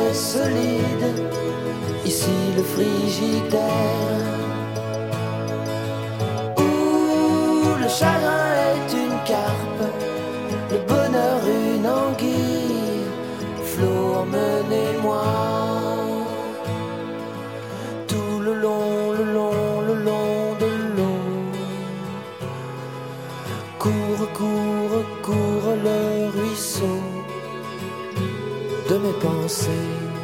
est solide, ici le frigidaire. Où le chagrin est une carpe, le bonheur une anguille. Flot, emmenez-moi tout le long, le long, le long de l'eau. Cours, cours, cours le ruisseau de mes pensées.